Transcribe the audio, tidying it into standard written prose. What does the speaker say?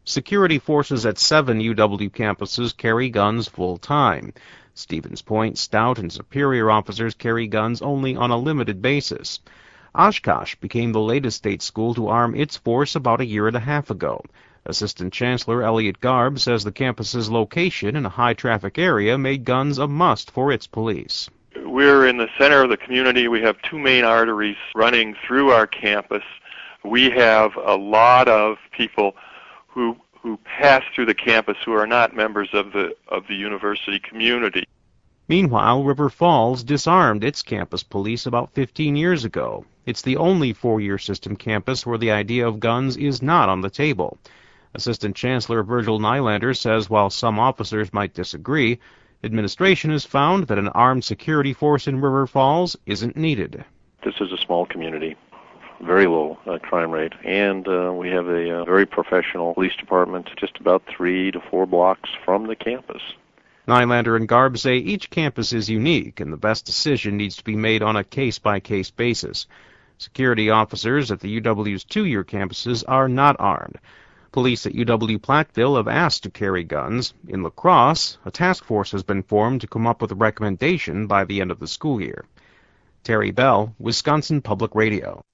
Security forces at 7 UW campuses carry guns full-time. Stevens Point, Stout, and Superior officers carry guns only on a limited basis. Oshkosh became the latest state school to arm its force about a year and a half ago. Assistant Chancellor Elliot Garb says the campus's location in a high-traffic area made guns a must for its police. We're in the center of the community. We have two main arteries running through our campus. We have a lot of people who pass through the campus who are not members of the university community. Meanwhile, River Falls disarmed its campus police about 15 years ago. It's the only four-year system campus where the idea of guns is not on the table. Assistant Chancellor Virgil Nylander says while some officers might disagree, administration has found that an armed security force in River Falls isn't needed. This is a small community, very low crime rate, and we have a very professional police department just about 3 to 4 blocks from the campus. Nylander and Garb say each campus is unique and the best decision needs to be made on a case-by-case basis. Security officers at the UW's two-year campuses are not armed. Police at UW-Platteville have asked to carry guns. In La Crosse, a task force has been formed to come up with a recommendation by the end of the school year. Terry Bell, Wisconsin Public Radio.